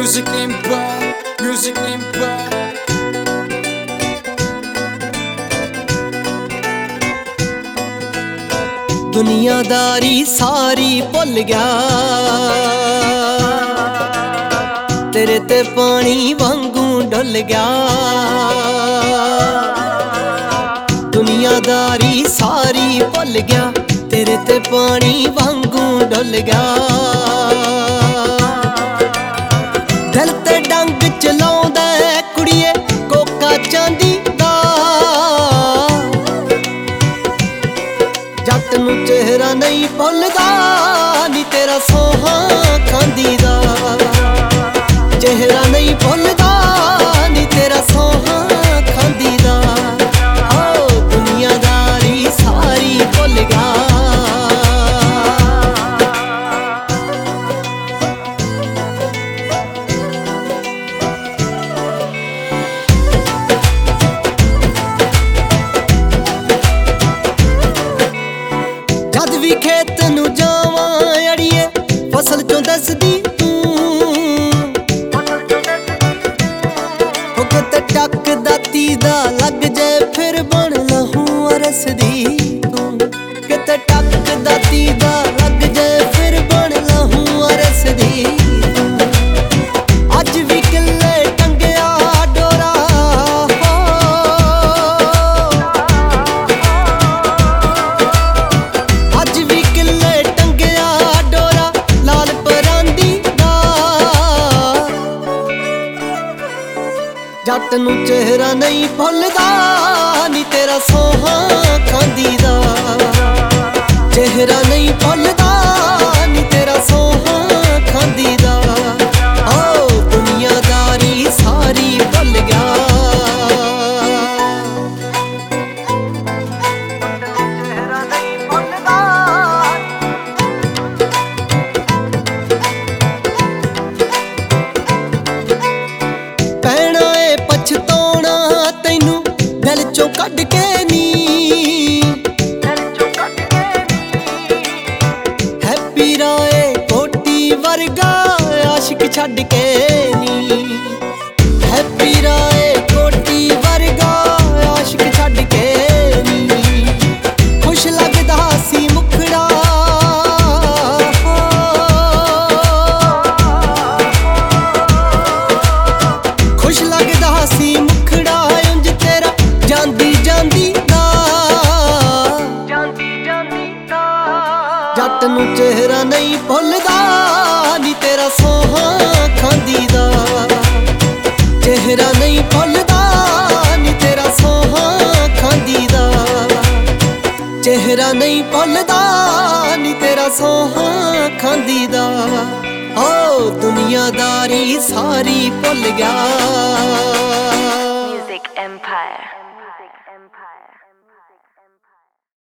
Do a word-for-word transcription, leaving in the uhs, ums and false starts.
Music Empire, Music Empire. दुनियादारी सारी भुल गया, तेरे ते पानी वांगू डुल गया। दुनियादारी सारी भुल गया, तेरे ते पानी वांगू डुल गया। दिल ते डंग चलाउंदा कुड़िए कोका चांदी दा, जट नूं चेहरा नहीं भुलदा नी तेरा सोहा खांदी दा। चेहरा नहीं भुलदा नी तेरा सोहा खांदी दा। ओ दुनियादारी सारी भुल गया। जद भी खेत नूं जावां अड़िए फसल चों दसदी तूं, हो किते टक दाती दा लग जाए फिर बन लहूं अरसदी तूं। किते टक दाती दा लग जाए फिर बन लहूं अरसदी तूं। अज भी किल्ले टंगिया डोरा, अज भी किल्ले टंगिया डोरा लाल परांदी दा। जट नूं चेहरा नहीं भुलदा नी तेरा सोहा खांदी दा। चेहरा नहीं भुलदा नी तेरा सोहा खांदी दा। ओ दुनियादारी सारी भुल गया। चेहरा नहीं भुलदा, पैना ए पछताउणा तैनू दिल चों कढ के नी। हैप्पी राय कोटी वर्गा आशिक छड्ड के नी। हैप्पी राय कोटी वर्गा आशिक छड्ड के नी। खुश लगदा सी मुखड़ा, खुश लगदा सी मुखड़ा उंज तेरा जांदी जांदी दा। जट नूं चेहरा नहीं भुलदा नी तेरा सोहा खांदी दा। चेहरा नहीं भुलदा नी तेरा सोहा खांदी दा। चेहरा नहीं भुलदा नी तेरा सोहा खांदी दा। ओ दुनियादारी सारी भुल गया। Music Empire.